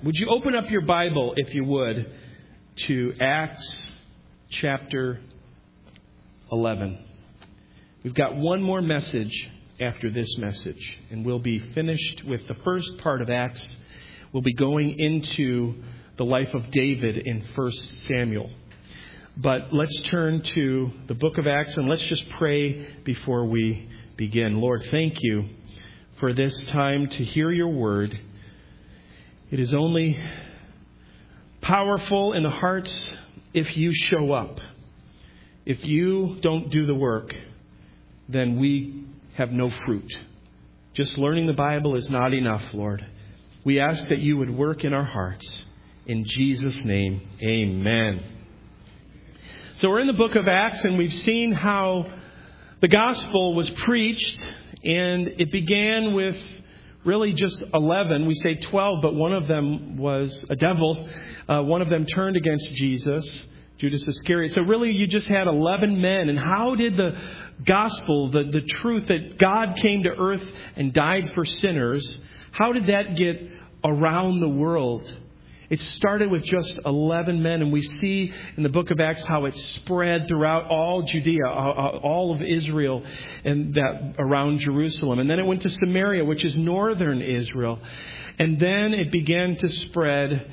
Would you open up your Bible, if you would, to Acts chapter 11. We've got one more message after this message, and we'll be finished with the first part of Acts. We'll be going into the life of David in 1 Samuel. But let's turn to the book of Acts, and let's just pray before we begin. Lord, thank you for this time to hear your word. It is only powerful in the hearts if you show up. If you don't do the work, then we have no fruit. Just learning the Bible is not enough, Lord. We ask that you would work in our hearts. In Jesus' name, amen. So we're in the book of Acts, and we've seen how the gospel was preached, and it began with really just 11. We say 12, but one of them was a devil. One of them turned against Jesus, Judas Iscariot. So really you just had 11 men. And how did the gospel, the truth that God came to earth and died for sinners, how did that get around the world? It started with just 11 men, and we see in the book of Acts how it spread throughout all Judea, all of Israel, and that around Jerusalem. And then it went to Samaria, which is northern Israel. And then it began to spread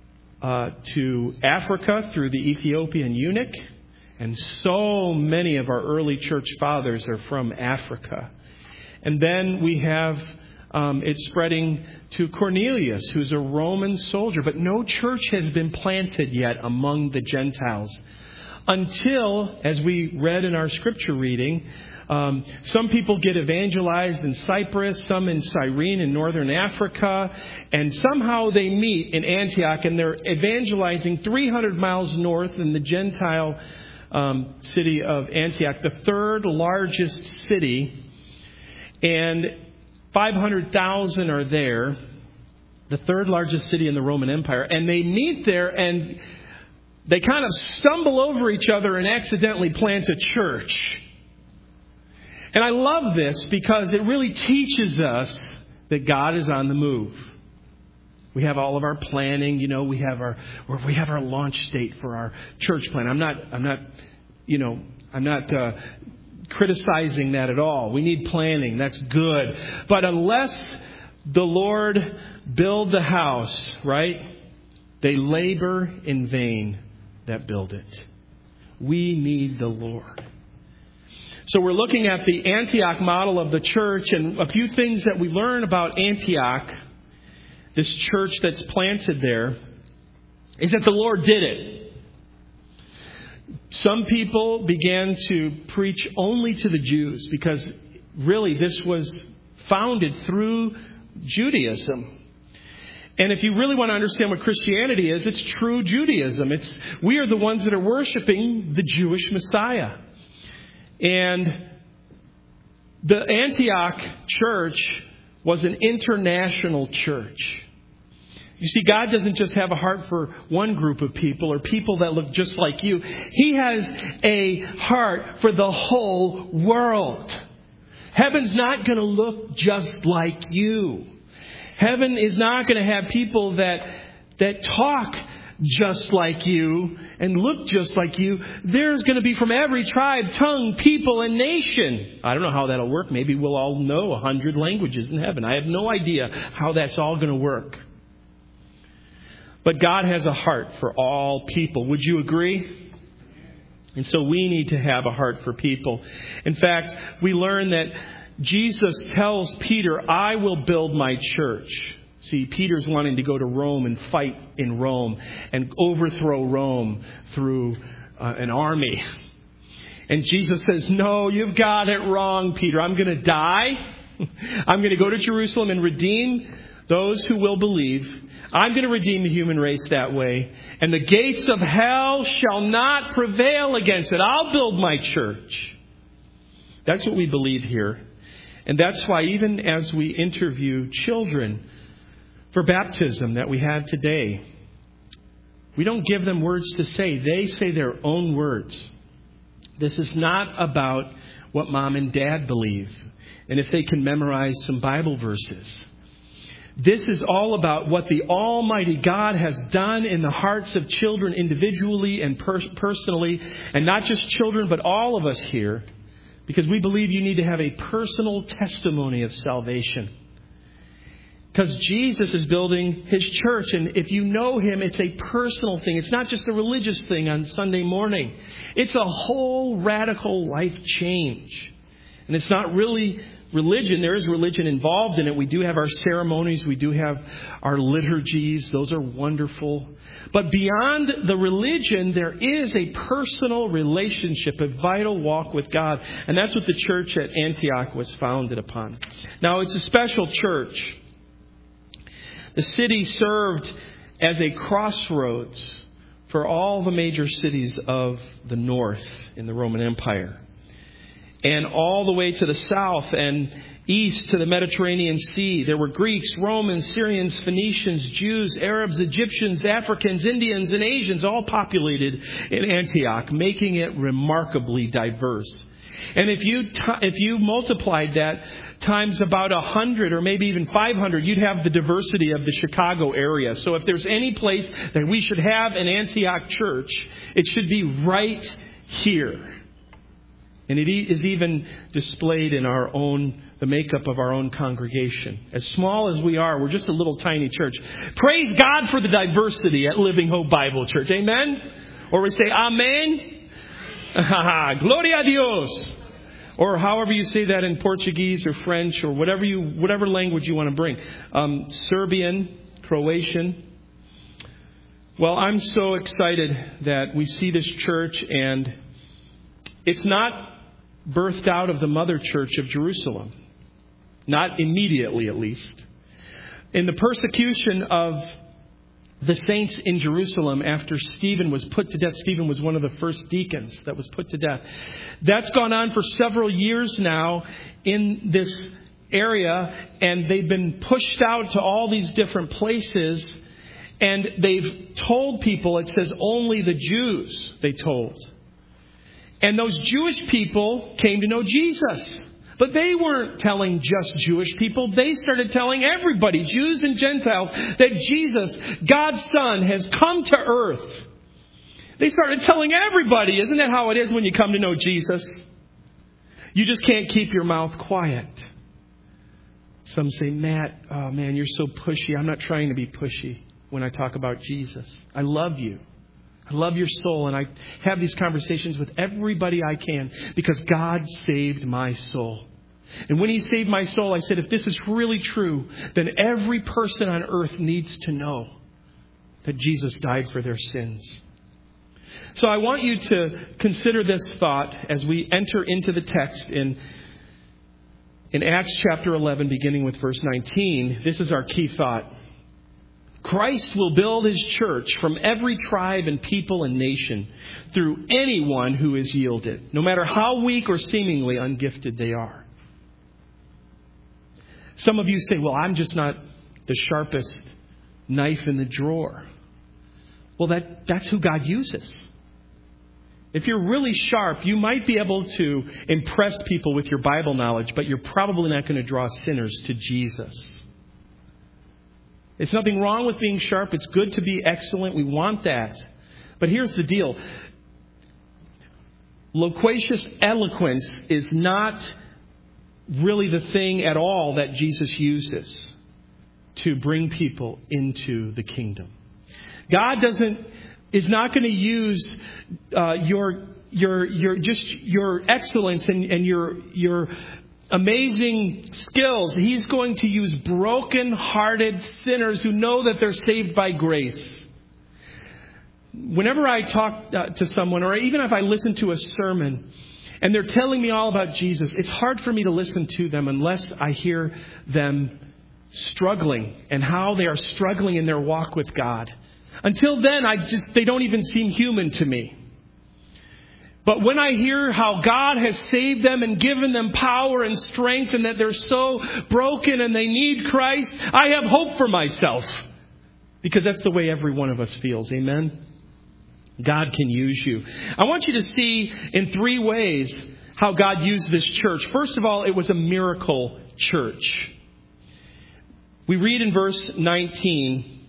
to Africa through the Ethiopian eunuch. And so many of our early church fathers are from Africa. And then we have it's spreading to Cornelius, who's a Roman soldier. But no church has been planted yet among the Gentiles. Until, as we read in our scripture reading, some people get evangelized in Cyprus, some in Cyrene in northern Africa. And somehow they meet in Antioch, and they're evangelizing 300 miles north in the Gentile city of Antioch, the third largest city. And 500,000 are there, the third largest city in the Roman Empire. And they meet there, and they kind of stumble over each other and accidentally plant a church. And I love this because it really teaches us that God is on the move. We have all of our planning, we have our launch date for our church plan. I'm not criticizing that at all. We need planning. That's good. But unless the Lord build the house, right, they labor in vain that build it. We need the Lord. So we're looking at the Antioch model of the church, and a few things that we learn about Antioch, this church that's planted there, is that the Lord did it. Some people began to preach only to the Jews because really this was founded through Judaism. And if you really want to understand what Christianity is, it's true Judaism. We are the ones that are worshiping the Jewish Messiah. And the Antioch church was an international church. You see, God doesn't just have a heart for one group of people or people that look just like you. He has a heart for the whole world. Heaven's not going to look just like you. Heaven is not going to have people that talk just like you and look just like you. There's going to be from every tribe, tongue, people, and nation. I don't know how that'll work. Maybe we'll all know 100 languages in heaven. I have no idea how that's all going to work. But God has a heart for all people. Would you agree? And so we need to have a heart for people. In fact, we learn that Jesus tells Peter, I will build my church. See, Peter's wanting to go to Rome and fight in Rome and overthrow Rome through an army. And Jesus says, no, you've got it wrong, Peter. I'm going to die. I'm going to go to Jerusalem and redeem those who will believe. I'm going to redeem the human race that way. And the gates of hell shall not prevail against it. I'll build my church. That's what we believe here. And that's why even as we interview children for baptism that we had today, we don't give them words to say. They say their own words. This is not about what mom and dad believe and if they can memorize some Bible verses. This is all about what the Almighty God has done in the hearts of children individually and personally, and not just children, but all of us here, because we believe you need to have a personal testimony of salvation. Because Jesus is building His church, and if you know Him, it's a personal thing. It's not just a religious thing on Sunday morning. It's a whole radical life change. And it's not really religion. There is religion involved in it. We do have our ceremonies. We do have our liturgies. Those are wonderful. But beyond the religion, there is a personal relationship, a vital walk with God. And that's what the church at Antioch was founded upon. Now, it's a special church. The city served as a crossroads for all the major cities of the north in the Roman Empire. And all the way to the south and east to the Mediterranean Sea, there were Greeks, Romans, Syrians, Phoenicians, Jews, Arabs, Egyptians, Africans, Indians, and Asians all populated in Antioch, making it remarkably diverse. And if you multiplied that times about 100 or maybe even 500, you'd have the diversity of the Chicago area. So if there's any place that we should have an Antioch church, it should be right here. And it is even displayed in the makeup of our own congregation. As small as we are, we're just a little tiny church. Praise God for the diversity at Living Hope Bible Church. Amen? Or we say, Amen. Gloria a Dios. Or however you say that in Portuguese or French or whatever language you want to bring. Serbian, Croatian. Well, I'm so excited that we see this church, and it's not birthed out of the mother church of Jerusalem. Not immediately, at least. In the persecution of the saints in Jerusalem after Stephen was put to death. Stephen was one of the first deacons that was put to death. That's gone on for several years now in this area, and they've been pushed out to all these different places, and they've told people, it says only the Jews, they told. And those Jewish people came to know Jesus. But they weren't telling just Jewish people. They started telling everybody, Jews and Gentiles, that Jesus, God's Son, has come to earth. They started telling everybody. Isn't that how it is when you come to know Jesus? You just can't keep your mouth quiet. Some say, Matt, oh man, you're so pushy. I'm not trying to be pushy when I talk about Jesus. I love you. I love your soul, and I have these conversations with everybody I can because God saved my soul. And when He saved my soul, I said, if this is really true, then every person on earth needs to know that Jesus died for their sins. So I want you to consider this thought as we enter into the text in Acts chapter 11, beginning with verse 19. This is our key thought. Christ will build His church from every tribe and people and nation through anyone who is yielded, no matter how weak or seemingly ungifted they are. Some of you say, well, I'm just not the sharpest knife in the drawer. Well, that's who God uses. If you're really sharp, you might be able to impress people with your Bible knowledge, but you're probably not going to draw sinners to Jesus. It's nothing wrong with being sharp. It's good to be excellent. We want that. But here's the deal. Loquacious eloquence is not really the thing at all that Jesus uses to bring people into the kingdom. God is not going to use your excellence and your amazing skills. He's going to use broken-hearted sinners who know that they're saved by grace. Whenever I talk to someone, or even if I listen to a sermon, and they're telling me all about Jesus, it's hard for me to listen to them unless I hear them struggling and how they are struggling in their walk with God. Until then, they don't even seem human to me. But when I hear how God has saved them and given them power and strength and that they're so broken and they need Christ, I have hope for myself. Because that's the way every one of us feels. Amen? God can use you. I want you to see in 3 ways how God used this church. First of all, it was a miracle church. We read in verse 19,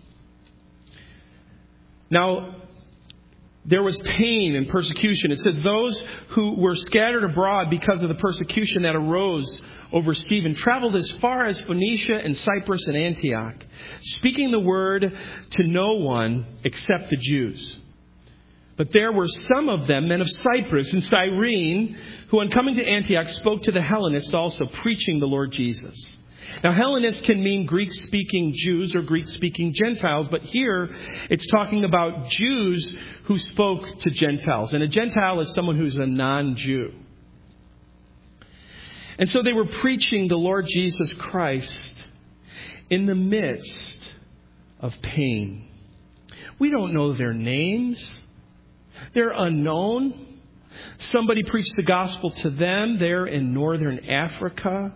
now there was pain and persecution. It says those who were scattered abroad because of the persecution that arose over Stephen traveled as far as Phoenicia and Cyprus and Antioch, speaking the word to no one except the Jews. But there were some of them, men of Cyprus and Cyrene, who on coming to Antioch spoke to the Hellenists also, preaching the Lord Jesus. Now, Hellenists can mean Greek-speaking Jews or Greek-speaking Gentiles, but here it's talking about Jews who spoke to Gentiles. And a Gentile is someone who's a non-Jew. And so they were preaching the Lord Jesus Christ in the midst of pain. We don't know their names. They're unknown. Somebody preached the gospel to them there in northern Africa,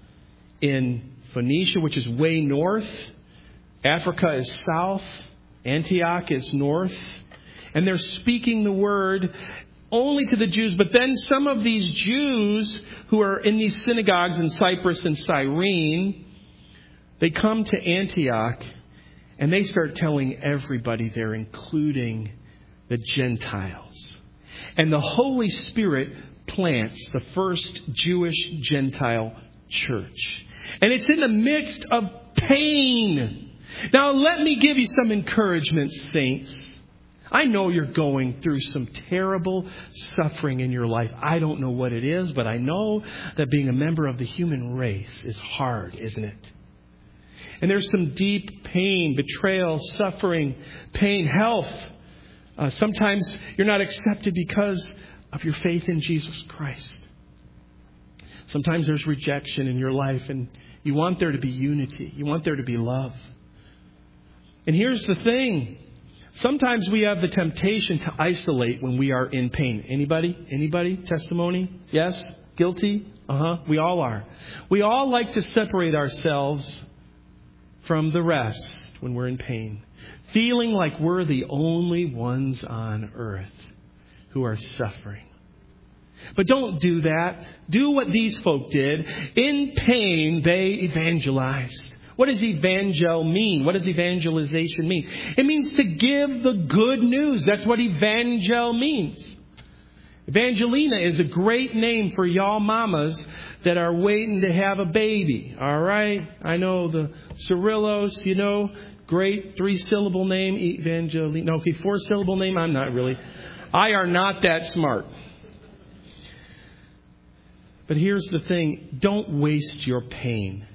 in Phoenicia, which is way north. Africa is south. Antioch is north. And they're speaking the word only to the Jews. But then some of these Jews who are in these synagogues in Cyprus and Cyrene, they come to Antioch and they start telling everybody there, including the Gentiles. And the Holy Spirit plants the first Jewish-Gentile church. And it's in the midst of pain. Now, let me give you some encouragement, saints. I know you're going through some terrible suffering in your life. I don't know what it is, but I know that being a member of the human race is hard, isn't it? And there's some deep pain, betrayal, suffering, pain, health. Sometimes you're not accepted because of your faith in Jesus Christ. Sometimes there's rejection in your life, and you want there to be unity. You want there to be love. And here's the thing. Sometimes we have the temptation to isolate when we are in pain. Anybody? Anybody? Testimony? Yes? Guilty? We all are. We all like to separate ourselves from the rest when we're in pain, feeling like we're the only ones on earth who are suffering. But don't do that. Do what these folk did. In pain, they evangelized. What does evangel mean? What does evangelization mean? It means to give the good news. That's what evangel means. Evangelina is a great name for y'all mamas that are waiting to have a baby. All right? I know the Cirillos, great 3-syllable name, Evangelina. Okay, 4-syllable name. I'm not really. I are not that smart. But here's the thing. Don't waste your pain.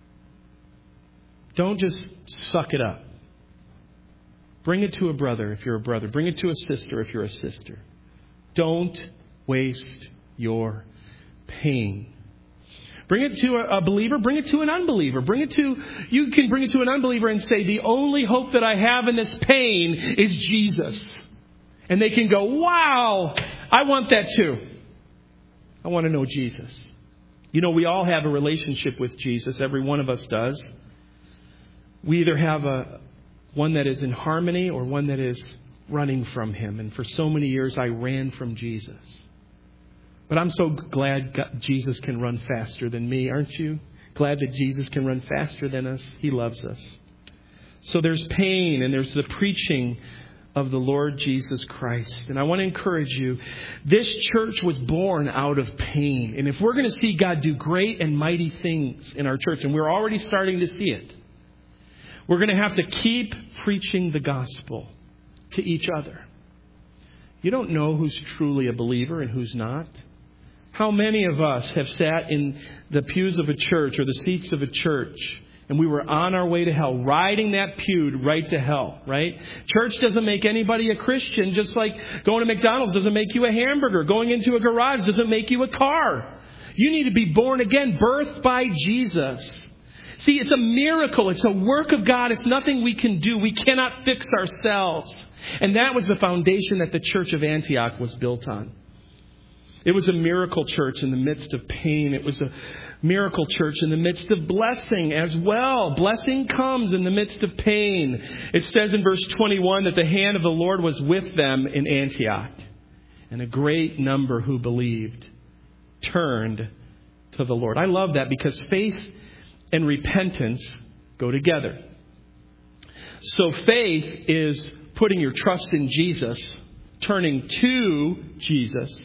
Don't just suck it up. Bring it to a brother if you're a brother. Bring it to a sister if you're a sister. Don't waste your pain. Bring it to a believer. Bring it to an unbeliever. You can bring it to an unbeliever and say, the only hope that I have in this pain is Jesus. And they can go, wow, I want that too. I want to know Jesus. We all have a relationship with Jesus. Every one of us does. We either have one that is in harmony or one that is running from Him. And for so many years, I ran from Jesus. But I'm so glad Jesus can run faster than me, aren't you? Glad that Jesus can run faster than us. He loves us. So there's pain and there's the preaching of the Lord Jesus Christ. And I want to encourage you, this church was born out of pain. And if we're going to see God do great and mighty things in our church, and we're already starting to see it, we're going to have to keep preaching the gospel to each other. You don't know who's truly a believer and who's not. How many of us have sat in the pews of a church or the seats of a church and we were on our way to hell, riding that pew right to hell, right? Church doesn't make anybody a Christian, just like going to McDonald's doesn't make you a hamburger. Going into a garage doesn't make you a car. You need to be born again, birthed by Jesus. See, it's a miracle. It's a work of God. It's nothing we can do. We cannot fix ourselves. And that was the foundation that the church of Antioch was built on. It was a miracle church in the midst of pain. It was a miracle church in the midst of blessing as well. Blessing comes in the midst of pain. It says in verse 21 that the hand of the Lord was with them in Antioch. And a great number who believed turned to the Lord. I love that because faith and repentance go together. So faith is putting your trust in Jesus, turning to Jesus.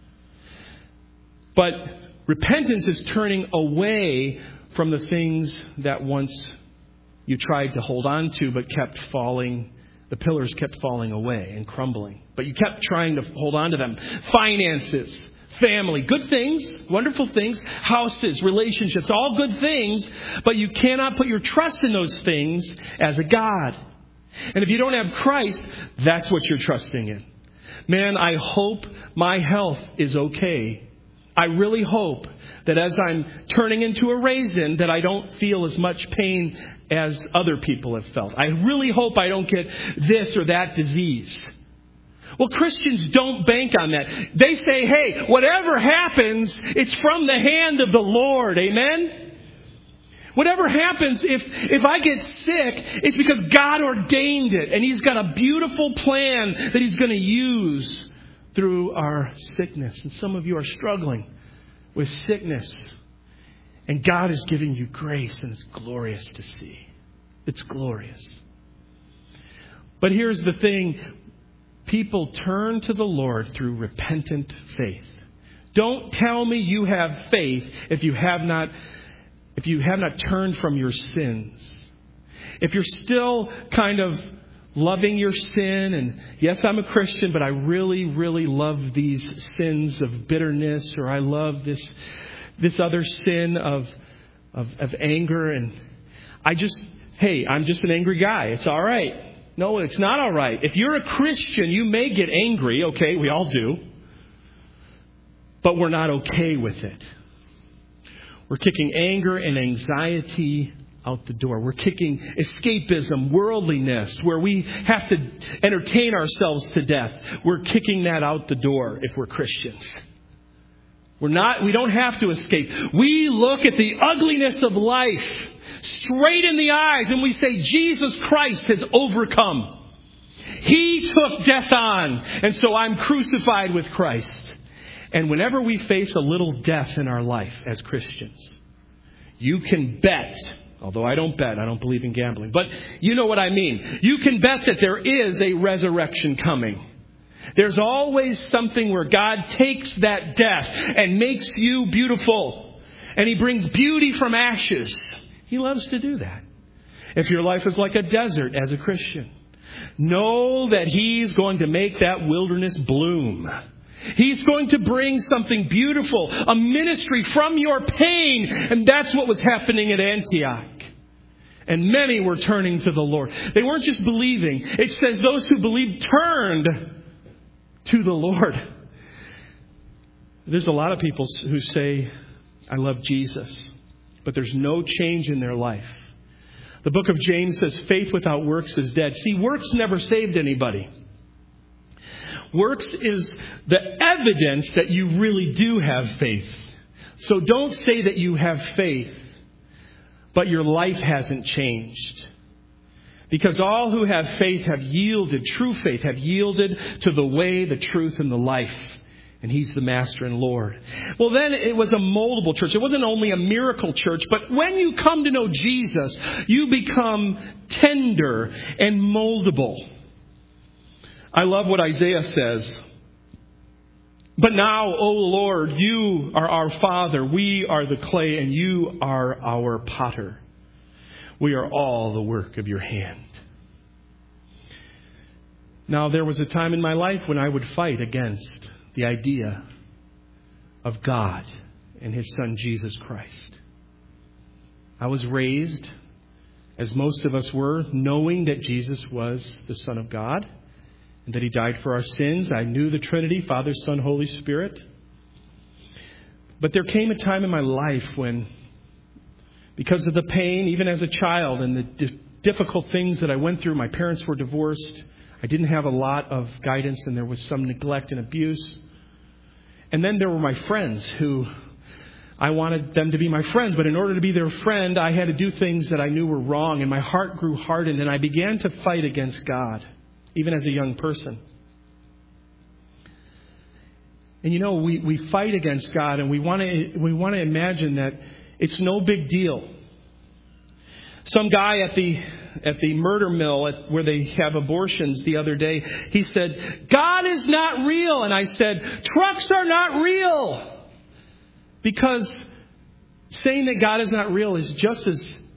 But repentance is turning away from the things that once you tried to hold on to but kept falling. The pillars kept falling away and crumbling. But you kept trying to hold on to them. Finances, family, good things, wonderful things, houses, relationships, all good things. But you cannot put your trust in those things as a God. And if you don't have Christ, that's what you're trusting in. Man, I hope my health is okay. I really hope that as I'm turning into a raisin that I don't feel as much pain as other people have felt. I really hope I don't get this or that disease. Well, Christians don't bank on that. They say, hey, whatever happens, it's from the hand of the Lord. Amen? Whatever happens, if I get sick, it's because God ordained it. And He's got a beautiful plan that He's going to use through our sickness. And some of you are struggling with sickness. And God is giving you grace, and it's glorious to see. It's glorious. But here's the thing. People turn to the Lord through repentant faith. Don't tell me you have faith if you have not turned from your sins. If you're still kind of loving your sin, and yes, I'm a Christian, but I really, really love these sins of bitterness, or I love this other sin of anger, and I'm just an angry guy. It's all right. No, it's not all right. If you're a Christian, you may get angry. Okay, we all do. But we're not okay with it. We're kicking anger and anxiety out the door. We're kicking escapism, worldliness, where we have to entertain ourselves to death. We're kicking that out the door if we're Christians. We don't have to escape. We look at the ugliness of life straight in the eyes and we say, Jesus Christ has overcome. He took death on, and so I'm crucified with Christ. And whenever we face a little death in our life as Christians, you can bet, although I don't bet, I don't believe in gambling, but you know what I mean. You can bet that there is a resurrection coming. There's always something where God takes that death and makes you beautiful. And He brings beauty from ashes. He loves to do that. If your life is like a desert as a Christian, know that He's going to make that wilderness bloom. He's going to bring something beautiful, a ministry from your pain. And that's what was happening at Antioch. And many were turning to the Lord. They weren't just believing. It says those who believed turned to the Lord. There's a lot of people who say, I love Jesus, but there's no change in their life. The book of James says faith without works is dead. See, works never saved anybody. Works is the evidence that you really do have faith. So don't say that you have faith, but your life hasn't changed. Because all who have faith have yielded, true faith, have yielded to the way, the truth, and the life. And He's the Master and Lord. Well, then it was a moldable church. It wasn't only a miracle church, but when you come to know Jesus, you become tender and moldable. I love what Isaiah says. But now, O Lord, You are our Father. We are the clay, and You are our potter. We are all the work of Your hand. Now, there was a time in my life when I would fight against the idea of God and His Son, Jesus Christ. I was raised, as most of us were, knowing that Jesus was the Son of God and that He died for our sins. I knew the Trinity, Father, Son, Holy Spirit. But there came a time in my life when, because of the pain, even as a child, and the difficult things that I went through, my parents were divorced. I didn't have a lot of guidance, and there was some neglect and abuse. And then there were my friends who I wanted them to be my friends, but in order to be their friend, I had to do things that I knew were wrong, and my heart grew hardened, and I began to fight against God, even as a young person. And you know, we fight against God, and we want to imagine that it's no big deal. Some guy at the murder mill where they have abortions the other day, he said, God is not real. And I said, trucks are not real. Because saying that God is not real is just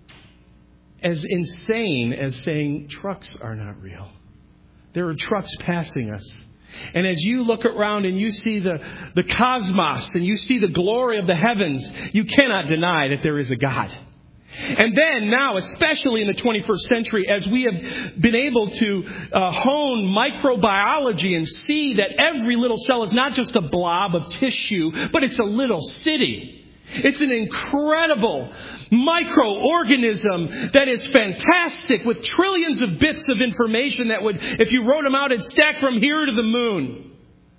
as insane as saying trucks are not real. There are trucks passing us. And as you look around and you see the cosmos and you see the glory of the heavens, you cannot deny that there is a God. And then now, especially in the 21st century, as we have been able to hone microbiology and see that every little cell is not just a blob of tissue, but it's a little city. It's an incredible microorganism that is fantastic with trillions of bits of information that would, if you wrote them out, it'd stack from here to the moon.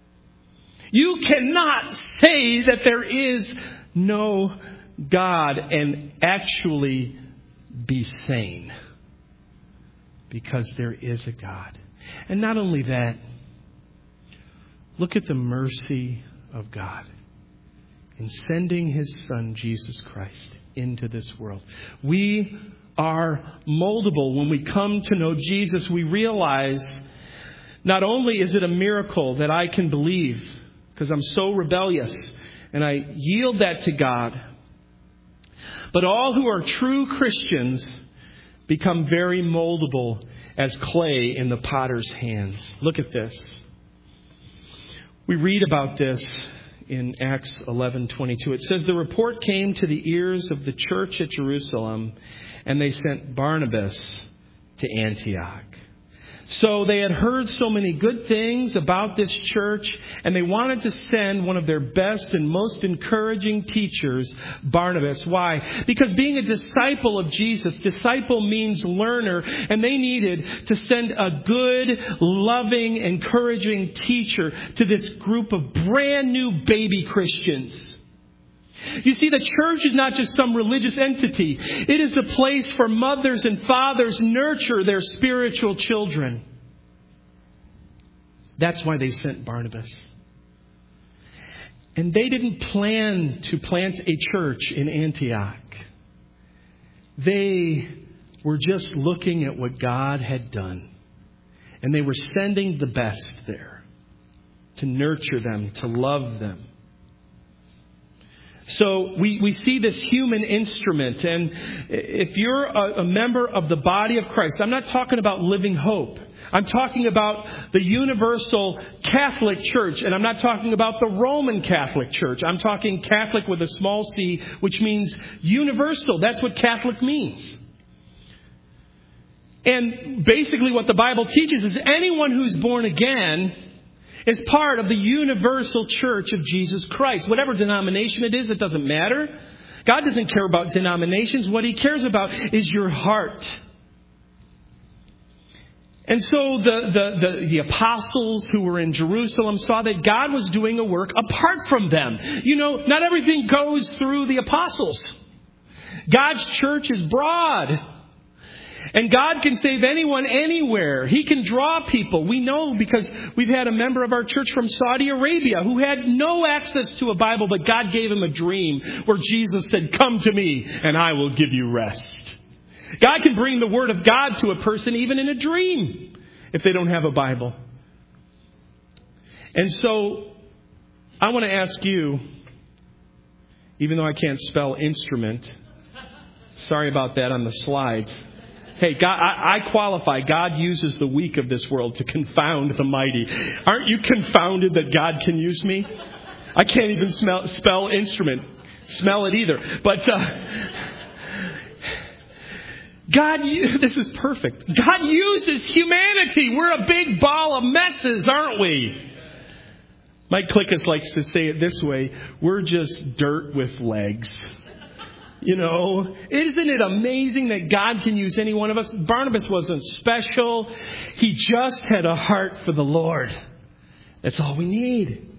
You cannot say that there is no God and actually be sane, because there is a God. And not only that, look at the mercy of God in sending His Son, Jesus Christ, into this world. We are moldable. When we come to know Jesus, we realize not only is it a miracle that I can believe, because I'm so rebellious, and I yield that to God, but all who are true Christians become very moldable as clay in the potter's hands. Look at this. We read about this in Acts 11:22. It says, the report came to the ears of the church at Jerusalem, and they sent Barnabas to Antioch. So they had heard so many good things about this church, and they wanted to send one of their best and most encouraging teachers, Barnabas. Why? Because being a disciple of Jesus, disciple means learner, and they needed to send a good, loving, encouraging teacher to this group of brand new baby Christians. You see, the church is not just some religious entity. It is a place for mothers and fathers nurture their spiritual children. That's why they sent Barnabas. And they didn't plan to plant a church in Antioch. They were just looking at what God had done. And they were sending the best there to nurture them, to love them. So we see this human instrument, and if you're a member of the body of Christ, I'm not talking about Living Hope. I'm talking about the universal Catholic Church, and I'm not talking about the Roman Catholic Church. I'm talking Catholic with a small c, which means universal. That's what Catholic means. And basically what the Bible teaches is anyone who's born again is part of the universal church of Jesus Christ. Whatever denomination it is, it doesn't matter. God doesn't care about denominations. What He cares about is your heart. And so the apostles who were in Jerusalem saw that God was doing a work apart from them. You know, not everything goes through the apostles. God's church is broad. And God can save anyone anywhere. He can draw people. We know because we've had a member of our church from Saudi Arabia who had no access to a Bible, but God gave him a dream where Jesus said, come to me and I will give you rest. God can bring the Word of God to a person even in a dream if they don't have a Bible. And so I want to ask you, even though I can't spell instrument, sorry about that on the slides. Hey, God, I qualify. God uses the weak of this world to confound the mighty. Aren't you confounded that God can use me? I can't even spell instrument. Smell it either. But God, this is perfect. God uses humanity. We're a big ball of messes, aren't we? Mike Klickus likes to say it this way. We're just dirt with legs. You know, isn't it amazing that God can use any one of us? Barnabas wasn't special. He just had a heart for the Lord. That's all we need.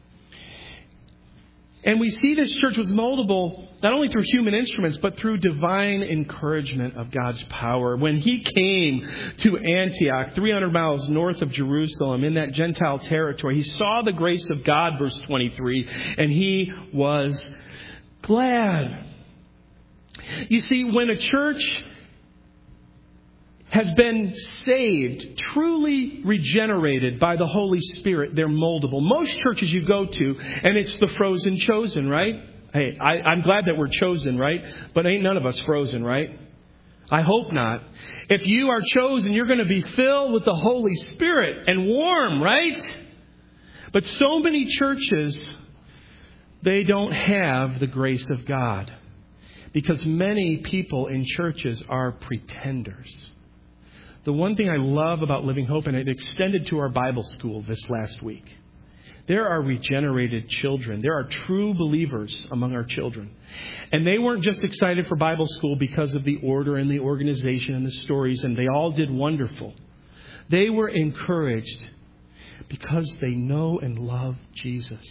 And we see this church was moldable not only through human instruments, but through divine encouragement of God's power. When He came to Antioch, 300 miles north of Jerusalem, in that Gentile territory, He saw the grace of God, verse 23, and He was glad. You see, when a church has been saved, truly regenerated by the Holy Spirit, they're moldable. Most churches you go to, and it's the frozen chosen, right? Hey, I'm glad that we're chosen, right? But ain't none of us frozen, right? I hope not. If you are chosen, you're going to be filled with the Holy Spirit and warm, right? But so many churches, they don't have the grace of God. Because many people in churches are pretenders. The one thing I love about Living Hope, and it extended to our Bible school this last week, there are regenerated children. There are true believers among our children. And they weren't just excited for Bible school because of the order and the organization and the stories, and they all did wonderful. They were encouraged because they know and love Jesus.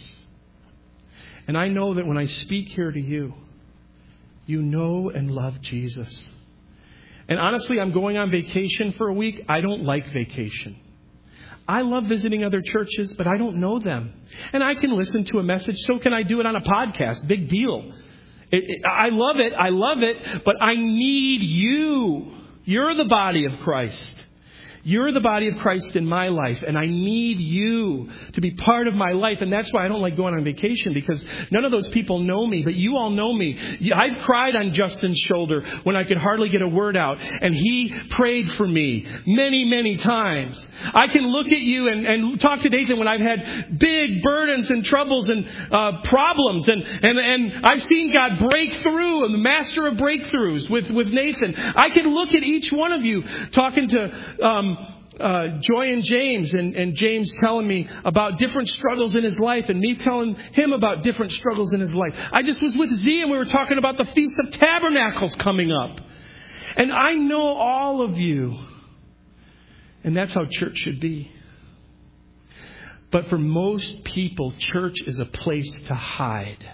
And I know that when I speak here to you, you know and love Jesus. And honestly, I'm going on vacation for a week. I don't like vacation. I love visiting other churches, but I don't know them. And I can listen to a message. So can I do it on a podcast? Big deal. I love it, but I need you. You're the body of Christ. You're the body of Christ in my life, and I need you to be part of my life. And that's why I don't like going on vacation, because none of those people know me, but you all know me. I cried on Justin's shoulder when I could hardly get a word out, and he prayed for me many, many times. I can look at you and talk to Nathan when I've had big burdens and troubles and problems, and I've seen God break through, and the master of breakthroughs with Nathan. I can look at each one of you talking to Joy and James, and James telling me about different struggles in his life, and me telling him about different struggles in his life. I just was with Z, and we were talking about the Feast of Tabernacles coming up. And I know all of you. And that's how church should be. But for most people, church is a place to hide.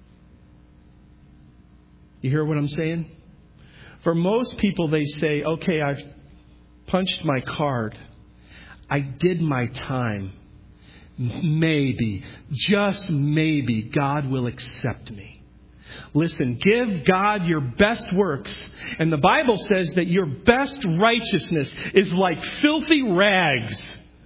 You hear what I'm saying? For most people, they say, okay, I've punched my card. I did my time. Maybe, just maybe, God will accept me. Listen, give God your best works. And the Bible says that your best righteousness is like filthy rags.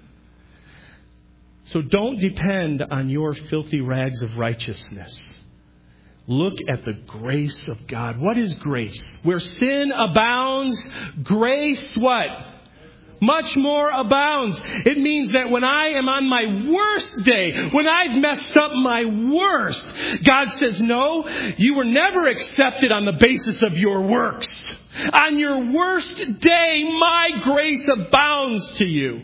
So don't depend on your filthy rags of righteousness. Look at the grace of God. What is grace? Where sin abounds, grace what? Much more abounds. It means that when I am on my worst day, when I've messed up my worst, God says, no, you were never accepted on the basis of your works. On your worst day, my grace abounds to you.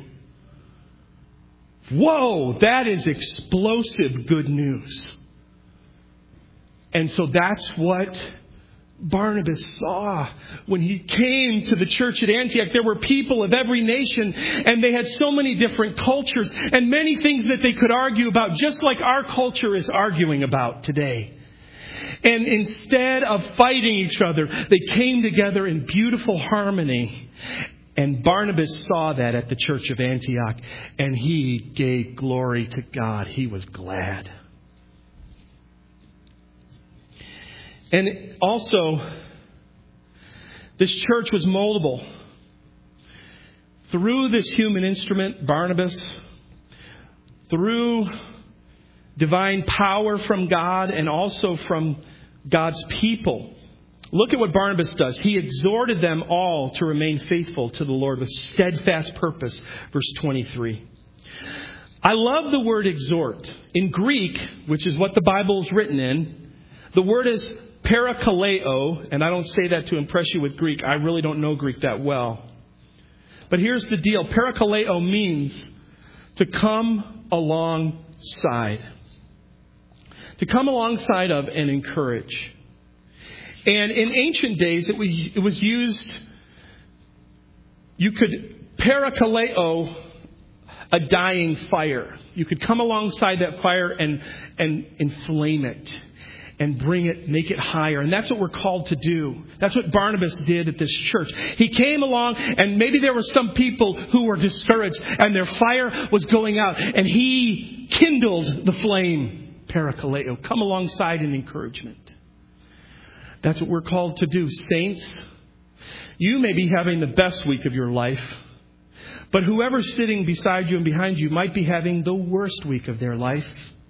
Whoa, that is explosive good news. And so that's what Barnabas saw when he came to the church at Antioch. There were people of every nation, and they had so many different cultures and many things that they could argue about, just like our culture is arguing about today. And instead of fighting each other, they came together in beautiful harmony. And Barnabas saw that at the church of Antioch, and he gave glory to God. He was glad. And also, this church was moldable. Through this human instrument, Barnabas, through divine power from God and also from God's people. Look at what Barnabas does. He exhorted them all to remain faithful to the Lord with steadfast purpose. Verse 23. I love the word exhort. In Greek, which is what the Bible is written in, the word is parakaleo, and I don't say that to impress you with Greek. I really don't know Greek that well. But here's the deal. Parakaleo means to come alongside. To come alongside of and encourage. And in ancient days, it was used, you could parakaleo a dying fire. You could come alongside that fire and inflame it. And bring it, make it higher. And that's what we're called to do. That's what Barnabas did at this church. He came along, and maybe there were some people who were discouraged, and their fire was going out. And he kindled the flame. Parakaleo. Come alongside in encouragement. That's what we're called to do. Saints, You may be having the best week of your life, but whoever's sitting beside you and behind you might be having the worst week of their life.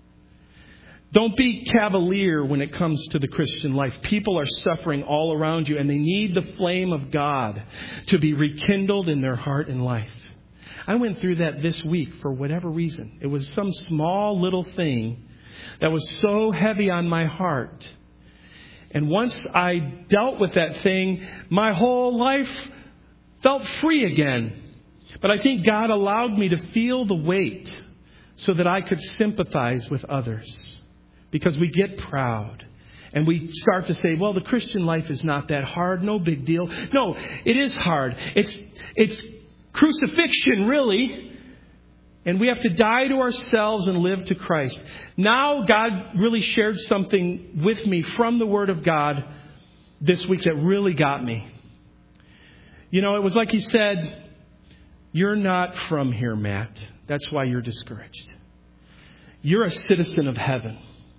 Don't be cavalier when it comes to the Christian life. People are suffering all around you, and they need the flame of God to be rekindled in their heart and life. I went through that this week for whatever reason. It was some small little thing that was so heavy on my heart. And once I dealt with that thing, my whole life felt free again. But I think God allowed me to feel the weight so that I could sympathize with others. Because we get proud and we start to say, well, the Christian life is not that hard. No big deal. No, it is hard. It's crucifixion, really. And we have to die to ourselves and live to Christ. Now, God really shared something with me from the Word of God this week that really got me. You know, it was like He said, you're not from here, Matt. That's why you're discouraged. You're a citizen of heaven.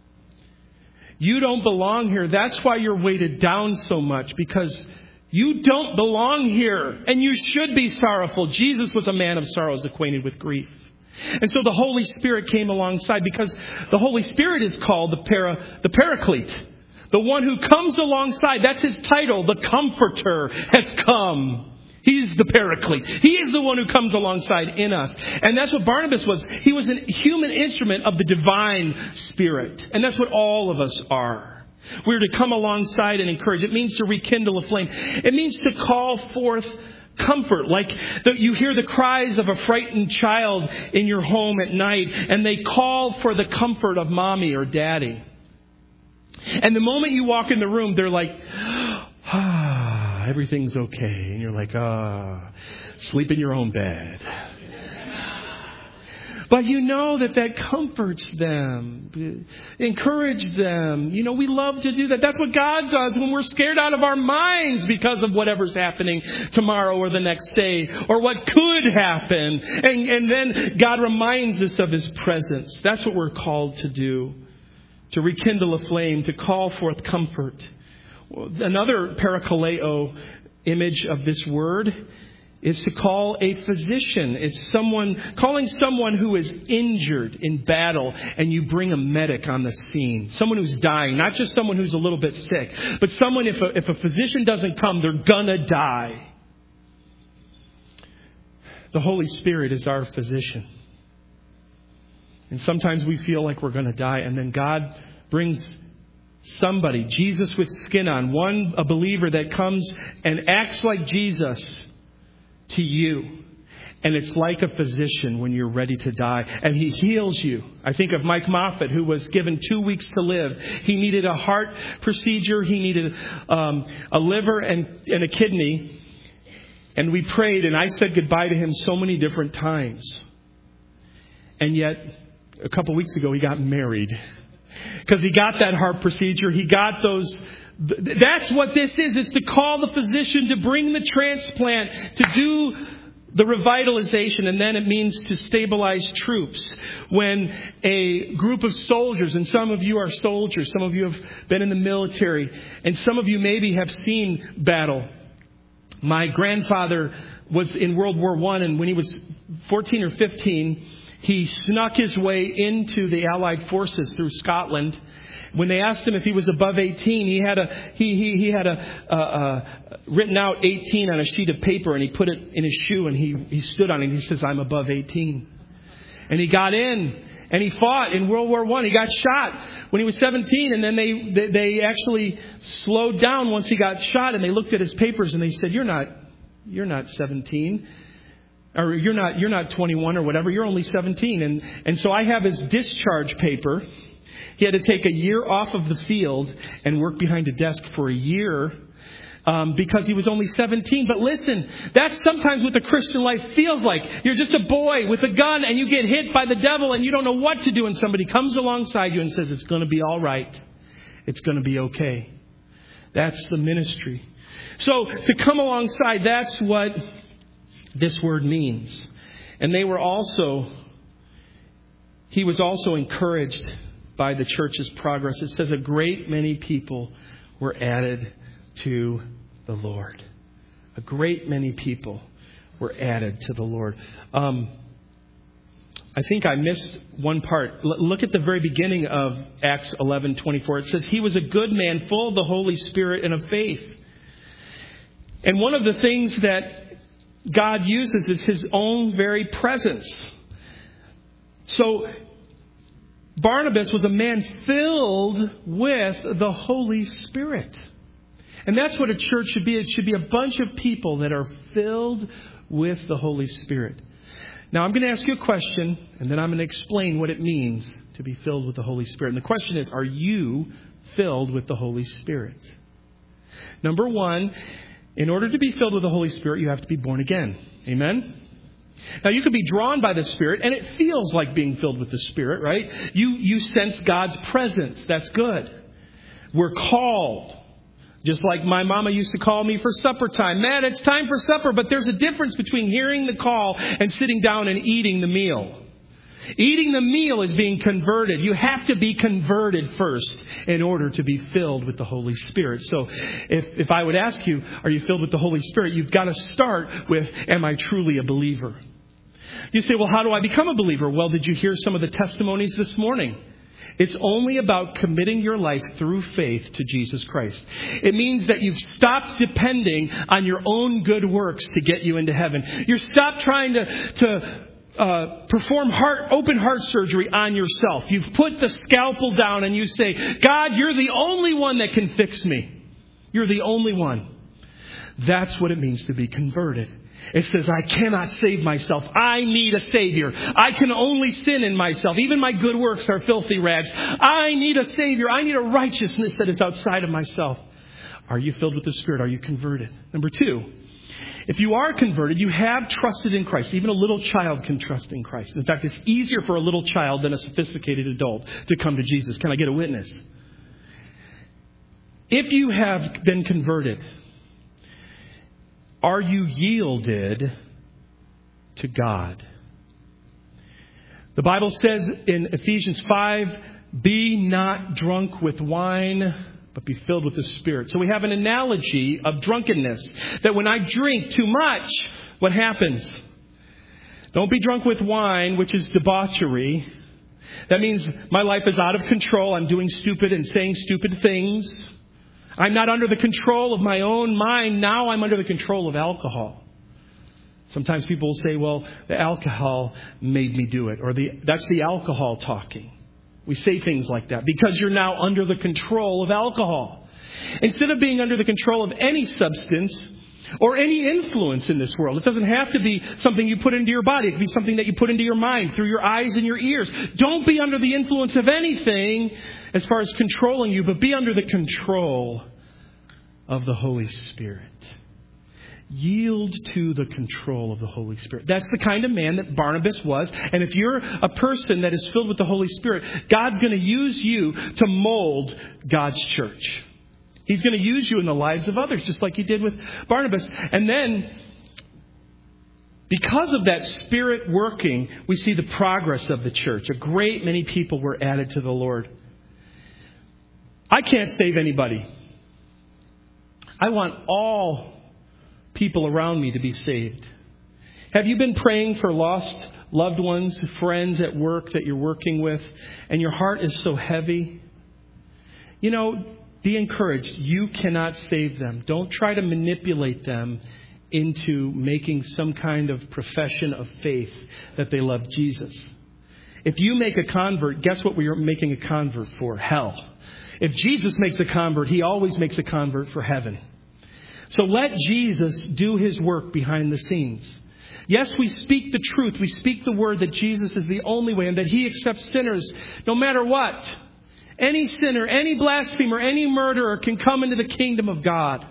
You don't belong here. That's why you're weighted down so much, because you don't belong here and you should be sorrowful. Jesus was a man of sorrows, acquainted with grief. And so the Holy Spirit came alongside, because the Holy Spirit is called the Paraclete, the one who comes alongside. That's His title. The Comforter has come. He's the Paraclete. He is the one who comes alongside in us. And that's what Barnabas was. He was a human instrument of the divine Spirit. And that's what all of us are. We're to come alongside and encourage. It means to rekindle a flame. It means to call forth comfort. Like you hear the cries of a frightened child in your home at night, and they call for the comfort of mommy or daddy. And the moment you walk in the room, they're like, everything's okay. And you're like, sleep in your own bed. But you know that comforts them, encourage them. You know, we love to do that. That's what God does when we're scared out of our minds because of whatever's happening tomorrow or the next day, or what could happen. And then God reminds us of His presence. That's what we're called to do, to rekindle a flame, to call forth comfort. Another parakaleo image of this word is to call a physician. It's calling someone who is injured in battle, and you bring a medic on the scene. Someone who's dying, not just someone who's a little bit sick, but someone, if a physician doesn't come, they're gonna die. The Holy Spirit is our physician. And sometimes we feel like we're gonna die, and then God brings somebody, Jesus with skin on, a believer that comes and acts like Jesus to you. And it's like a physician when you're ready to die, and he heals you. I think of Mike Moffat, who was given 2 weeks to live. He needed a heart procedure. He needed a liver and a kidney. And we prayed, and I said goodbye to him so many different times. And yet, a couple weeks ago, he got married. Because he got that heart procedure. He got those. That's what this is. It's to call the physician, to bring the transplant, to do the revitalization. And then it means to stabilize troops. When a group of soldiers, and some of you are soldiers, some of you have been in the military, and some of you maybe have seen battle. My grandfather was in World War I, and when he was 14 or 15, he snuck his way into the Allied forces through Scotland. When they asked him if he was above 18, he had written out 18 on a sheet of paper, and he put it in his shoe, and he stood on it, and he says, "I'm above 18." And he got in, and he fought in World War I. He got shot when he was 17, and then they actually slowed down once he got shot, and they looked at his papers, and they said, "You're not 17. Or you're not 21 or whatever. You're only 17." And so I have his discharge paper. He had to take a year off of the field and work behind a desk for a year because he was only 17. But listen, that's sometimes what the Christian life feels like. You're just a boy with a gun, and you get hit by the devil, and you don't know what to do. And somebody comes alongside you and says, "It's going to be all right. It's going to be okay." That's the ministry. So to come alongside, that's what this word means. And he was also encouraged by the church's progress. It says a great many people were added to the Lord. A great many people were added to the Lord. I think I missed one part. Look at the very beginning of Acts 11:24. It says, he was a good man, full of the Holy Spirit and of faith. And one of the things that God uses is his own very presence. So Barnabas was a man filled with the Holy Spirit. And that's what a church should be. It should be a bunch of people that are filled with the Holy Spirit. Now, I'm going to ask you a question, and then I'm going to explain what it means to be filled with the Holy Spirit. And the question is, are you filled with the Holy Spirit? Number one, in order to be filled with the Holy Spirit, you have to be born again. Amen? Now, you could be drawn by the Spirit, and it feels like being filled with the Spirit, right? You sense God's presence. That's good. We're called. Just like my mama used to call me for supper time. Matt, it's time for supper. But there's a difference between hearing the call and sitting down and eating the meal. Eating the meal is being converted. You have to be converted first in order to be filled with the Holy Spirit. So if I would ask you, are you filled with the Holy Spirit? You've got to start with, am I truly a believer? You say, well, how do I become a believer? Well, did you hear some of the testimonies this morning? It's only about committing your life through faith to Jesus Christ. It means that you've stopped depending on your own good works to get you into heaven. You've stopped trying to perform open heart surgery on yourself. You've put the scalpel down and you say, God, you're the only one that can fix me. You're the only one. That's what it means to be converted. It says, I cannot save myself. I need a Savior. I can only sin in myself. Even my good works are filthy rags. I need a Savior. I need a righteousness that is outside of myself. Are you filled with the Spirit? Are you converted? Number two, if you are converted, you have trusted in Christ. Even a little child can trust in Christ. In fact, it's easier for a little child than a sophisticated adult to come to Jesus. Can I get a witness? If you have been converted, are you yielded to God? The Bible says in Ephesians 5, be not drunk with wine, but be filled with the Spirit. So we have an analogy of drunkenness, that when I drink too much, what happens? Don't be drunk with wine, which is debauchery. That means my life is out of control. I'm doing stupid and saying stupid things. I'm not under the control of my own mind. Now I'm under the control of alcohol. Sometimes people will say, well, the alcohol made me do it. Or that's the alcohol talking. We say things like that because you're now under the control of alcohol. Instead of being under the control of any substance or any influence in this world. It doesn't have to be something you put into your body. It can be something that you put into your mind through your eyes and your ears. Don't be under the influence of anything as far as controlling you, but be under the control of the Holy Spirit. Yield to the control of the Holy Spirit. That's the kind of man that Barnabas was. And if you're a person that is filled with the Holy Spirit, God's going to use you to mold God's church. He's going to use you in the lives of others, just like he did with Barnabas. And then, because of that Spirit working, we see the progress of the church. A great many people were added to the Lord. I can't save anybody. I want all people around me to be saved. Have you been praying for lost loved ones, friends at work that you're working with, and your heart is so heavy? You know, be encouraged. You cannot save them. Don't try to manipulate them into making some kind of profession of faith that they love Jesus. If you make a convert, guess what we're making a convert for? Hell. If Jesus makes a convert, he always makes a convert for heaven. So let Jesus do his work behind the scenes. Yes, we speak the truth. We speak the word that Jesus is the only way and that he accepts sinners no matter what. Any sinner, any blasphemer, any murderer can come into the kingdom of God.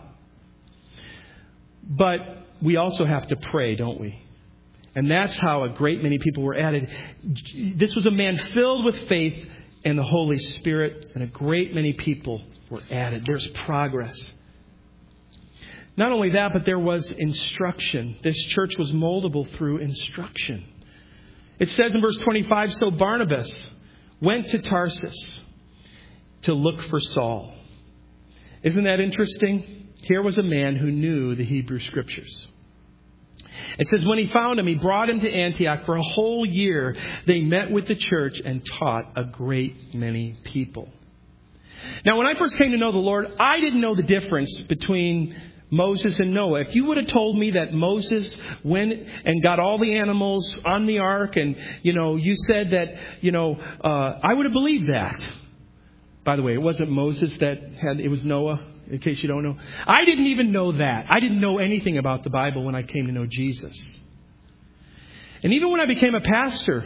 But we also have to pray, don't we? And that's how a great many people were added. This was a man filled with faith and the Holy Spirit, and a great many people were added. There's progress. Not only that, but there was instruction. This church was moldable through instruction. It says in verse 25, so Barnabas went to Tarsus to look for Saul. Isn't that interesting? Here was a man who knew the Hebrew Scriptures. It says, when he found him, he brought him to Antioch. For a whole year, they met with the church and taught a great many people. Now, when I first came to know the Lord, I didn't know the difference between Moses and Noah. If you would have told me that Moses went and got all the animals on the ark and, you said that, I would have believed that. By the way, it wasn't Moses it was Noah, in case you don't know. I didn't even know that. I didn't know anything about the Bible when I came to know Jesus. And even when I became a pastor,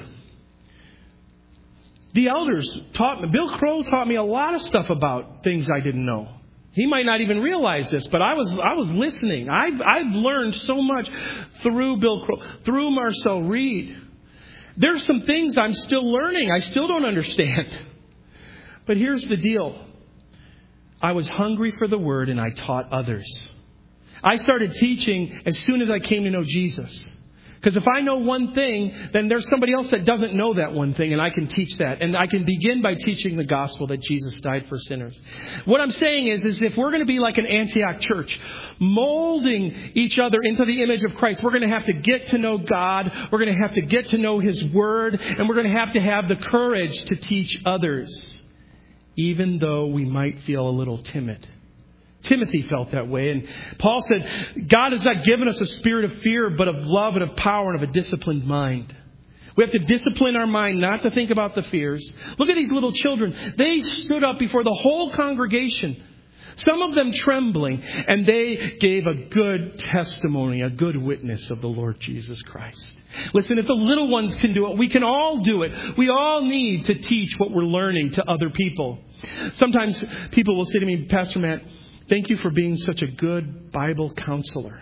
the elders taught me, Bill Crow taught me a lot of stuff about things I didn't know. He might not even realize this, but I was listening. I've learned so much through Bill Crow, through Marcel Reed. There's some things I'm still learning. I still don't understand. But here's the deal. I was hungry for the Word and I taught others. I started teaching as soon as I came to know Jesus. Because if I know one thing, then there's somebody else that doesn't know that one thing, and I can teach that. And I can begin by teaching the gospel that Jesus died for sinners. What I'm saying is if we're going to be like an Antioch church, molding each other into the image of Christ, we're going to have to get to know God. We're going to have to get to know His Word. And we're going to have the courage to teach others, even though we might feel a little timid. Timothy felt that way. And Paul said, God has not given us a spirit of fear, but of love and of power and of a disciplined mind. We have to discipline our mind not to think about the fears. Look at these little children. They stood up before the whole congregation, some of them trembling, and they gave a good testimony, a good witness of the Lord Jesus Christ. Listen, if the little ones can do it, we can all do it. We all need to teach what we're learning to other people. Sometimes people will say to me, Pastor Matt, thank you for being such a good Bible counselor.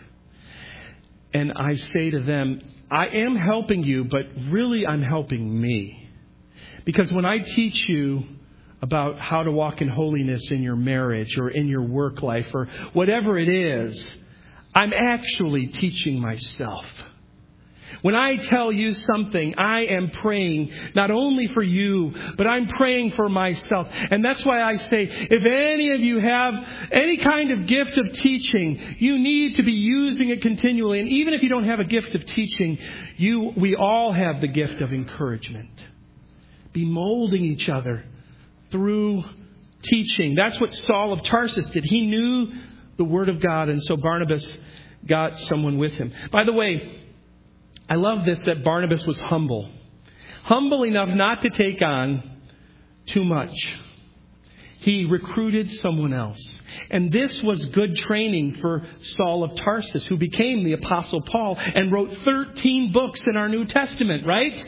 And I say to them, I am helping you, but really I'm helping me. Because when I teach you about how to walk in holiness in your marriage or in your work life or whatever it is, I'm actually teaching myself. When I tell you something, I am praying not only for you, but I'm praying for myself. And that's why I say, if any of you have any kind of gift of teaching, you need to be using it continually. And even if you don't have a gift of teaching, we all have the gift of encouragement. Be molding each other through teaching. That's what Saul of Tarsus did. He knew the Word of God, and so Barnabas got someone with him. By the way, I love this, that Barnabas was humble. Humble enough not to take on too much. He recruited someone else. And this was good training for Saul of Tarsus, who became the Apostle Paul and wrote 13 books in our New Testament, right?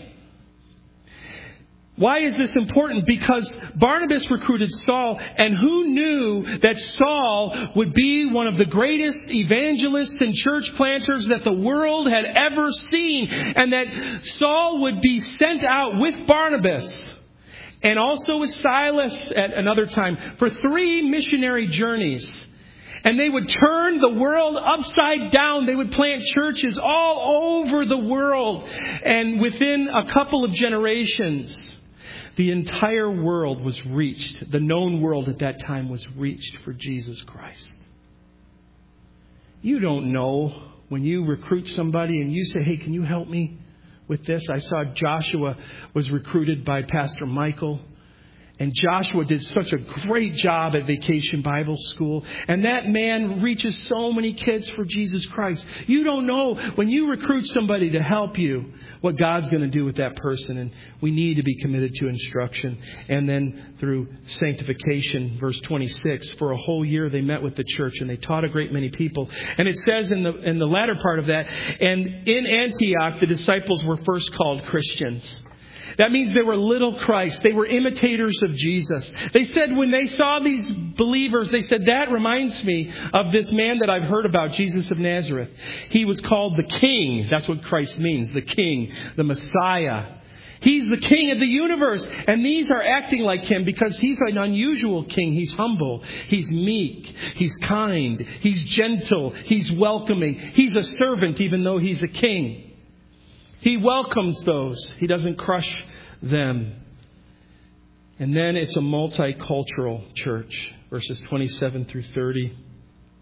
Why is this important? Because Barnabas recruited Saul, and who knew that Saul would be one of the greatest evangelists and church planters that the world had ever seen, and that Saul would be sent out with Barnabas and also with Silas at another time for 3 missionary journeys. And they would turn the world upside down. They would plant churches all over the world. And within a couple of generations, the entire world was reached. The known world at that time was reached for Jesus Christ. You don't know when you recruit somebody and you say, hey, can you help me with this? I saw Joshua was recruited by Pastor Michael. And Joshua did such a great job at Vacation Bible School. And that man reaches so many kids for Jesus Christ. You don't know when you recruit somebody to help you what God's going to do with that person. And we need to be committed to instruction. And then through sanctification, verse 26, for a whole year they met with the church and they taught a great many people. And it says in the latter part of that, and in Antioch the disciples were first called Christians. That means they were little Christ. They were imitators of Jesus. They said when they saw these believers, they said, that reminds me of this man that I've heard about, Jesus of Nazareth. He was called the King. That's what Christ means, the King, the Messiah. He's the King of the universe. And these are acting like Him because He's an unusual King. He's humble. He's meek. He's kind. He's gentle. He's welcoming. He's a servant even though He's a king. He welcomes those. He doesn't crush them. And then it's a multicultural church. Verses 27 through 30.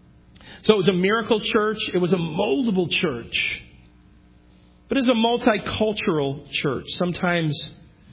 So it was a miracle church. It was a moldable church. But it's a multicultural church. Sometimes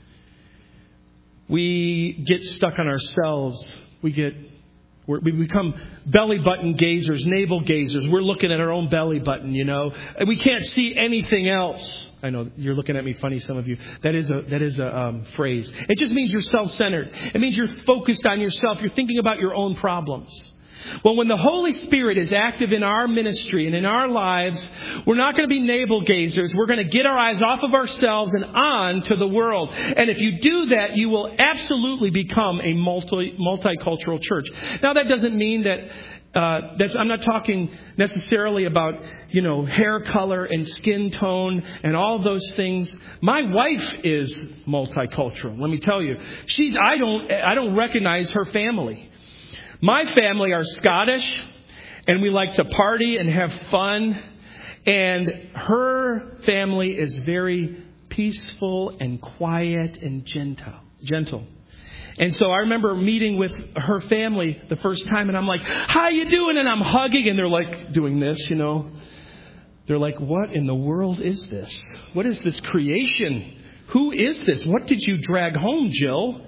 we get stuck on ourselves. We become belly button gazers, navel gazers. We're looking at our own belly button, and we can't see anything else. I know you're looking at me funny, some of you. That is a phrase. It just means you're self-centered. It means you're focused on yourself. You're thinking about your own problems. Well, when the Holy Spirit is active in our ministry and in our lives, we're not going to be navel gazers. We're going to get our eyes off of ourselves and on to the world. And if you do that, you will absolutely become a multicultural church. Now, that doesn't mean that I'm not talking necessarily about, hair color and skin tone and all of those things. My wife is multicultural. Let me tell you, I don't recognize her family. My family are Scottish, and we like to party and have fun. And her family is very peaceful and quiet and gentle. And so I remember meeting with her family the first time, and I'm like, "How you doing?" And I'm hugging, and they're like doing this, They're like, "What in the world is this? What is this creation? Who is this? What did you drag home, Jill?"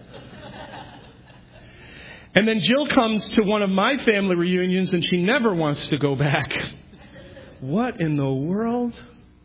And then Jill comes to one of my family reunions, and she never wants to go back. What in the world?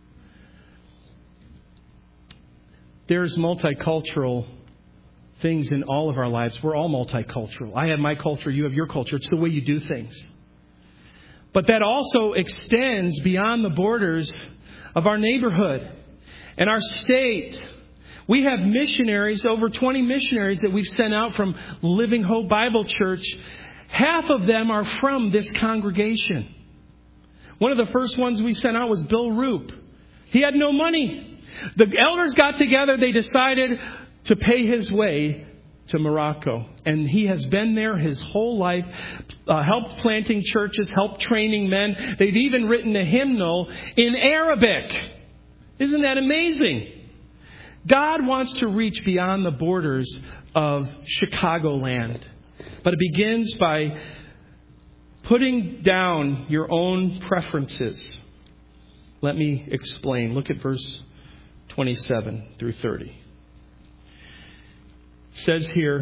There's multicultural things in all of our lives. We're all multicultural. I have my culture, you have your culture. It's the way you do things. But that also extends beyond the borders of our neighborhood and our state. We have missionaries, over 20 missionaries that we've sent out from Living Hope Bible Church. Half of them are from this congregation. One of the first ones we sent out was Bill Roop. He had no money. The elders got together. They decided to pay his way to Morocco. And he has been there his whole life, helped planting churches, helped training men. They've even written a hymnal in Arabic. Isn't that amazing? God wants to reach beyond the borders of Chicagoland. But it begins by putting down your own preferences. Let me explain. Look at verse 27 through 30. It says here,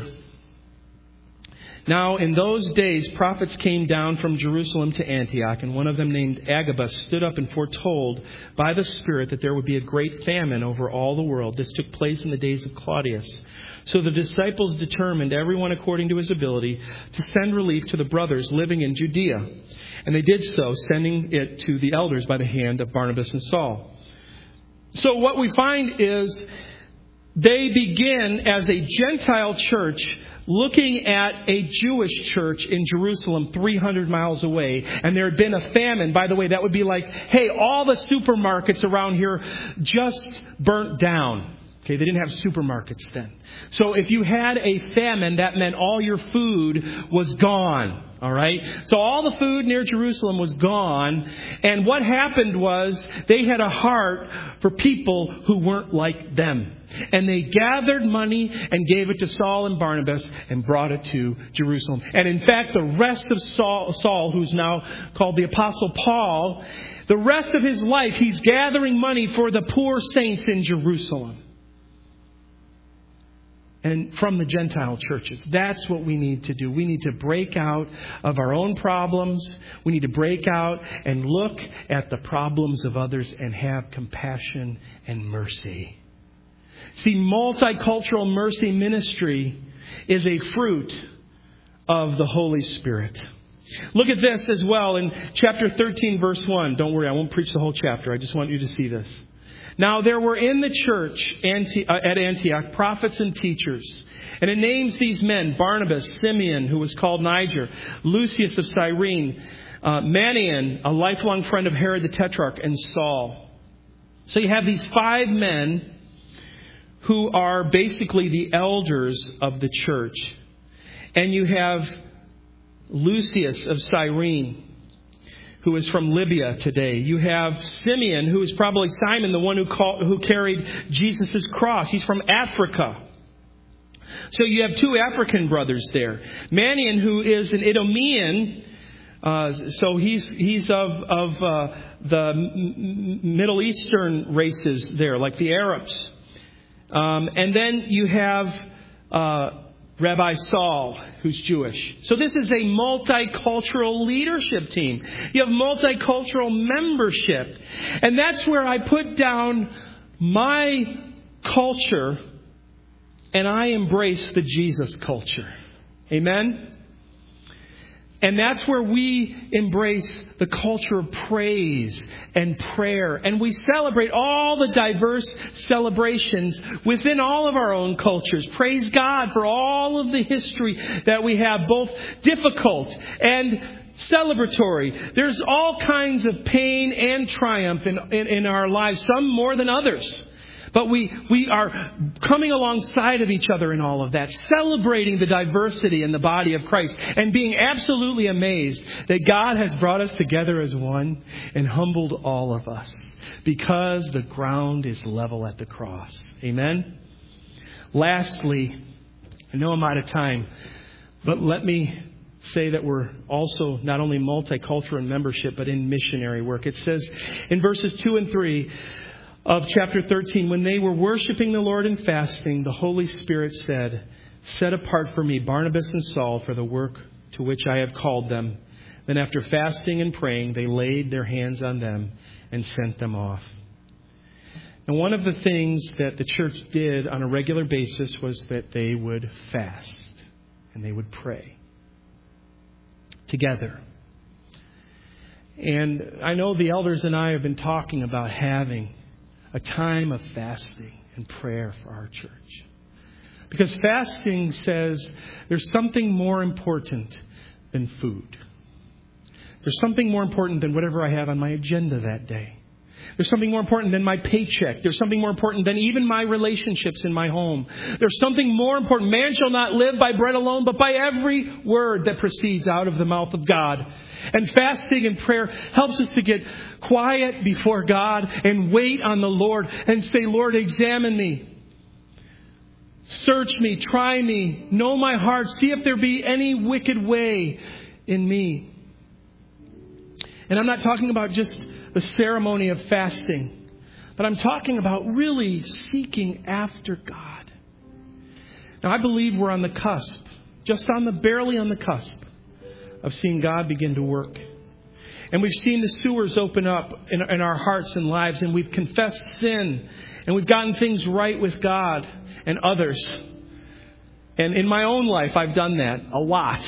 "Now in those days prophets came down from Jerusalem to Antioch, and one of them named Agabus stood up and foretold by the Spirit that there would be a great famine over all the world. This took place in the days of Claudius. So the disciples determined, everyone according to his ability, to send relief to the brothers living in Judea. And they did so, sending it to the elders by the hand of Barnabas and Saul." So what we find is they begin as a Gentile church looking at a Jewish church in Jerusalem 300 miles away. And there had been a famine. By the way, that would be like, hey, all the supermarkets around here just burnt down. Okay, they didn't have supermarkets then. So if you had a famine, that meant all your food was gone. All right? So all the food near Jerusalem was gone. And what happened was they had a heart for people who weren't like them. And they gathered money and gave it to Saul and Barnabas and brought it to Jerusalem. And in fact, the rest of Saul, who's now called the Apostle Paul, the rest of his life, he's gathering money for the poor saints in Jerusalem. And from the Gentile churches. That's what we need to do. We need to break out of our own problems. We need to break out and look at the problems of others and have compassion and mercy. See, multicultural mercy ministry is a fruit of the Holy Spirit. Look at this as well in chapter 13, verse 1. Don't worry, I won't preach the whole chapter. I just want you to see this. "Now there were in the church at Antioch prophets and teachers. And it names these men, Barnabas, Simeon, who was called Niger, Lucius of Cyrene, Manaen, a lifelong friend of Herod the Tetrarch, and Saul." So you have these 5 men who are basically the elders of the church. And you have Lucius of Cyrene, who is from Libya today. You have Simeon, who is probably Simon, the one who carried Jesus' cross. He's from Africa. So you have 2 African brothers there. Manaen, who is an Idumean, So he's of the Middle Eastern races there, like the Arabs. And then you have Rabbi Saul, who's Jewish. So this is a multicultural leadership team. You have multicultural membership. And that's where I put down my culture and I embrace the Jesus culture. Amen? And that's where we embrace the culture of praise and prayer. And we celebrate all the diverse celebrations within all of our own cultures. Praise God for all of the history that we have, both difficult and celebratory. There's all kinds of pain and triumph in our lives, some more than others. But we are coming alongside of each other in all of that, celebrating the diversity in the body of Christ and being absolutely amazed that God has brought us together as one and humbled all of us because the ground is level at the cross. Amen? Lastly, I know I'm out of time, but let me say that we're also not only multicultural in membership, but in missionary work. It says in verses 2 and 3, of chapter 13, when they were worshiping the Lord and fasting, the Holy Spirit said, "Set apart for me Barnabas and Saul for the work to which I have called them." Then after fasting and praying, they laid their hands on them and sent them off. And one of the things that the church did on a regular basis was that they would fast and they would pray together. And I know the elders and I have been talking about having a time of fasting and prayer for our church. Because fasting says there's something more important than food. There's something more important than whatever I have on my agenda that day. There's something more important than my paycheck. There's something more important than even my relationships in my home. There's something more important. Man shall not live by bread alone, but by every word that proceeds out of the mouth of God. And fasting and prayer helps us to get quiet before God and wait on the Lord and say, "Lord, examine me. Search me, try me, know my heart, see if there be any wicked way in me." And I'm not talking about just the ceremony of fasting, but I'm talking about really seeking after God. Now, I believe we're on the cusp, barely on the cusp of seeing God begin to work. And we've seen the sewers open up in our hearts and lives, and we've confessed sin, and we've gotten things right with God and others. And in my own life, I've done that a lot.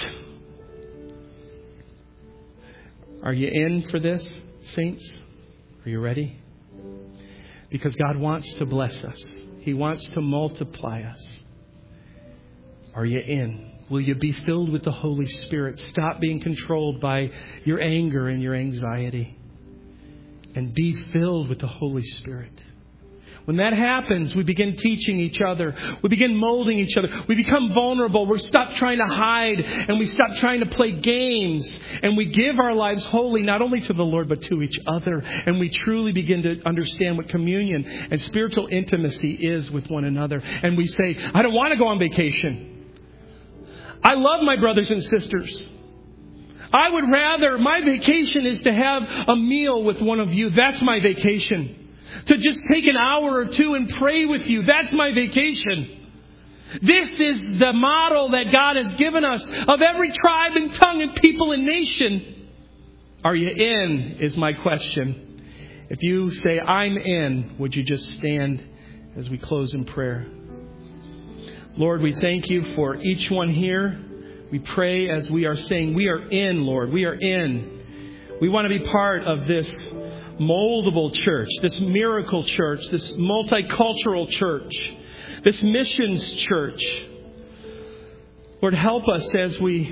Are you in for this, saints? Are you ready? Because God wants to bless us. He wants to multiply us. Are you in? Will you be filled with the Holy Spirit? Stop being controlled by your anger and your anxiety. And be filled with the Holy Spirit. When that happens, we begin teaching each other. We begin molding each other. We become vulnerable. We stop trying to hide and we stop trying to play games. And we give our lives wholly, not only to the Lord, but to each other. And we truly begin to understand what communion and spiritual intimacy is with one another. And we say, "I don't want to go on vacation. I love my brothers and sisters. I would rather, my vacation is to have a meal with one of you. That's my vacation. To just take an hour or two and pray with you. That's my vacation." This is the model that God has given us of every tribe and tongue and people and nation. Are you in, is my question. If you say, "I'm in," would you just stand as we close in prayer? Lord, we thank you for each one here. We pray as we are saying, we are in, Lord. We are in. We want to be part of this moldable church, this miracle church, this multicultural church, this missions church. Lord, help us as we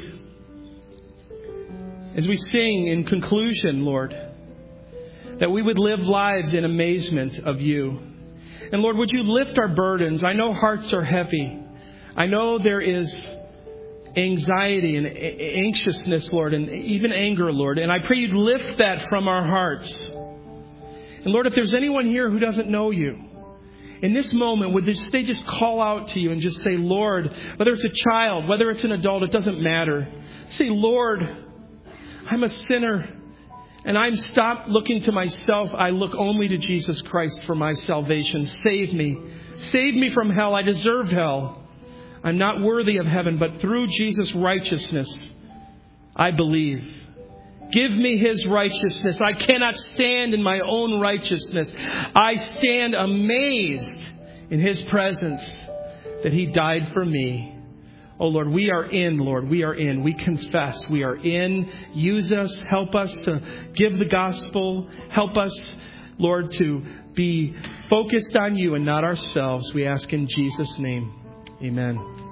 sing in conclusion, Lord, that we would live lives in amazement of you. And Lord, would you lift our burdens? I know hearts are heavy. I know there is anxiety and anxiousness, Lord, and even anger, Lord. And I pray you'd lift that from our hearts. And Lord, if there's anyone here who doesn't know you, in this moment, would they just call out to you and just say, "Lord," whether it's a child, whether it's an adult, it doesn't matter. Say, "Lord, I'm a sinner. And I'm stopped looking to myself. I look only to Jesus Christ for my salvation. Save me. Save me from hell. I deserve hell. I'm not worthy of heaven, but through Jesus' righteousness, I believe. Give me His righteousness. I cannot stand in my own righteousness. I stand amazed in His presence that He died for me. Oh Lord, we are in, Lord. We are in. We confess we are in. Use us. Help us to give the gospel. Help us, Lord, to be focused on You and not ourselves. We ask in Jesus' name. Amen.